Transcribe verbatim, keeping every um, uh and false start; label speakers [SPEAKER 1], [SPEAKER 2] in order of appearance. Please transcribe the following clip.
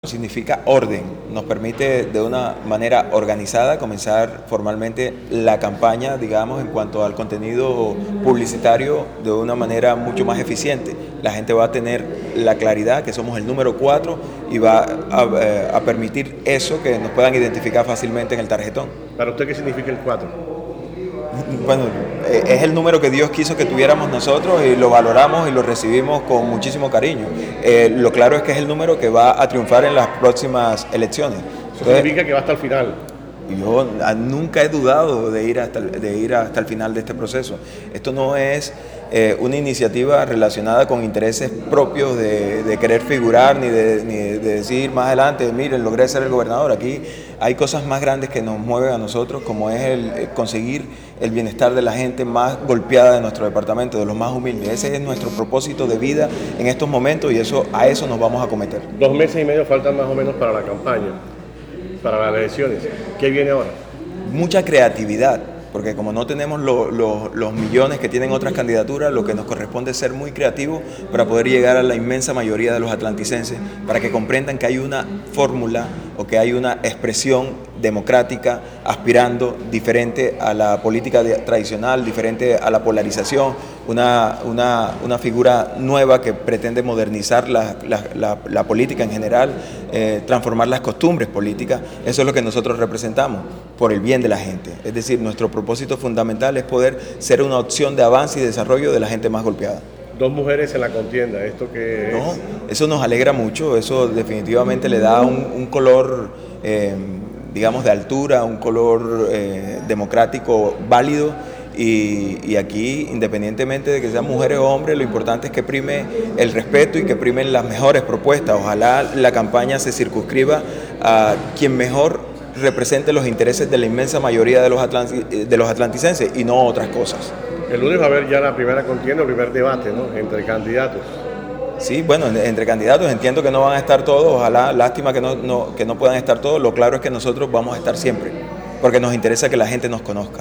[SPEAKER 1] Significa orden, nos permite de una manera organizada comenzar formalmente la campaña, digamos, en cuanto al contenido publicitario de una manera mucho más eficiente. La gente va a tener la claridad que somos el número cuatro y va a, a permitir eso, que nos puedan identificar fácilmente en el tarjetón.
[SPEAKER 2] ¿Para usted qué significa el cuatro?
[SPEAKER 1] Bueno, es el número que Dios quiso que tuviéramos nosotros y lo valoramos y lo recibimos con muchísimo cariño. Eh, lo claro es que es el número que va a triunfar en las próximas elecciones.
[SPEAKER 2] Eso significa que va hasta el final.
[SPEAKER 1] Yo nunca he dudado de ir hasta el, de ir hasta el final de este proceso. Esto no es eh, una iniciativa relacionada con intereses propios de, de querer figurar ni de, ni de decir más adelante, miren, logré ser el gobernador. Aquí hay cosas más grandes que nos mueven a nosotros, como es el, el conseguir el bienestar de la gente más golpeada de nuestro departamento, de los más humildes. Ese es nuestro propósito de vida en estos momentos y eso, a eso nos vamos a cometer.
[SPEAKER 2] Dos meses y medio faltan más o menos para la campaña, para las elecciones. ¿Qué viene ahora?
[SPEAKER 1] Mucha creatividad, porque como no tenemos lo, lo, los millones que tienen otras candidaturas, lo que nos corresponde es ser muy creativos para poder llegar a la inmensa mayoría de los atlanticenses, para que comprendan que hay una fórmula o que hay una expresión democrática aspirando diferente a la política de, tradicional, diferente a la polarización, una, una, una figura nueva que pretende modernizar la, la, la, la política en general, eh, transformar las costumbres políticas. Eso es lo que nosotros representamos por el bien de la gente. Es decir, nuestro propósito fundamental es poder ser una opción de avance y desarrollo de la gente más golpeada.
[SPEAKER 2] Dos mujeres en la contienda, ¿esto qué es?
[SPEAKER 1] No, eso nos alegra mucho, eso definitivamente le da un, un color, eh, digamos, de altura, un color eh, democrático válido. Y, y aquí, independientemente de que sean mujeres o hombres, lo importante es que prime el respeto y que primen las mejores propuestas. Ojalá la campaña se circunscriba a quien mejor represente los intereses de la inmensa mayoría de los, atlanti de los atlanticenses y no otras cosas.
[SPEAKER 2] El lunes va a haber ya la primera contienda, el primer debate, ¿no?, entre candidatos.
[SPEAKER 1] Sí, bueno, entre candidatos entiendo que no van a estar todos, ojalá, lástima que no, no, que no puedan estar todos. Lo claro es que nosotros vamos a estar siempre, porque nos interesa que la gente nos conozca.